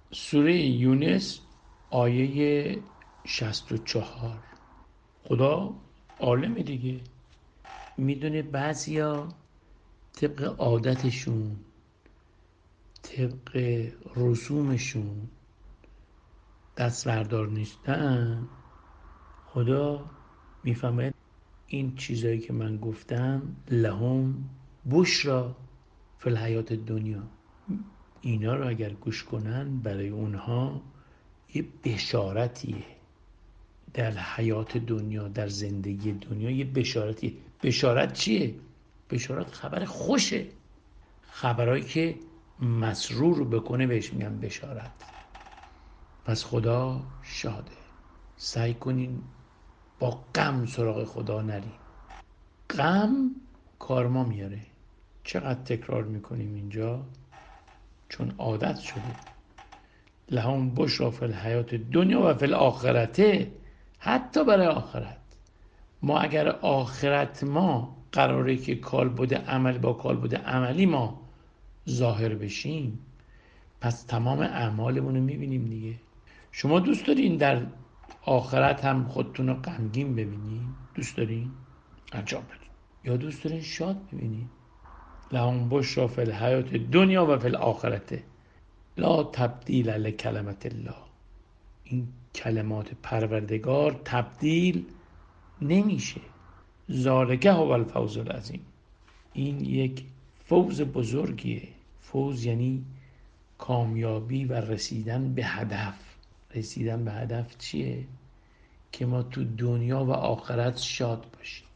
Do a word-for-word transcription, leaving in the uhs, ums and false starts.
سوره یونس آیه شصت و چهار. خدا عالمه دیگه، میدونه بعضیا طبق عادتشون، طبق رسومشون دست بردار نیستن. خدا میفهمه این چیزایی که من گفتم لهم بشرا فی الحیات دنیا، اینا رو اگر گوش کنن برای اونها یه بشارتیه در حیات دنیا، در زندگی دنیا یه بشارتیه. بشارت چیه؟ بشارت خبر خوشه، خبرهایی که مسرور رو بکنه بهش میگن بشارت. پس خدا شاده. سعی کنین با غم سراغ خدا نرین. غم کارما میاره. چقدر تکرار میکنیم اینجا چون عادت شده. لهم بشرا فی الحیات دنیا و فی الاخرته، حتی برای آخرت. ما اگر آخرت ما قراره که کالبد عمل با کالبد عملی ما ظاهر بشیم، پس تمام اعمالمون رو میبینیم دیگه. شما دوست دارین در آخرت هم خودتون رو غمگین ببینین؟ دوست دارین؟ انجام بدین. یا دوست دارین شاد ببینین؟ لهم بشرا فی الحیات دنیا و فی الاخرته لا تبدیل لکلمت الله. این کلمات پروردگار تبدیل نمیشه. ذالک هو الفوز العظیم. این یک فوز بزرگیه. فوز یعنی کامیابی و رسیدن به هدف. رسیدن به هدف چیه؟ که ما تو دنیا و آخرت شاد باشیم.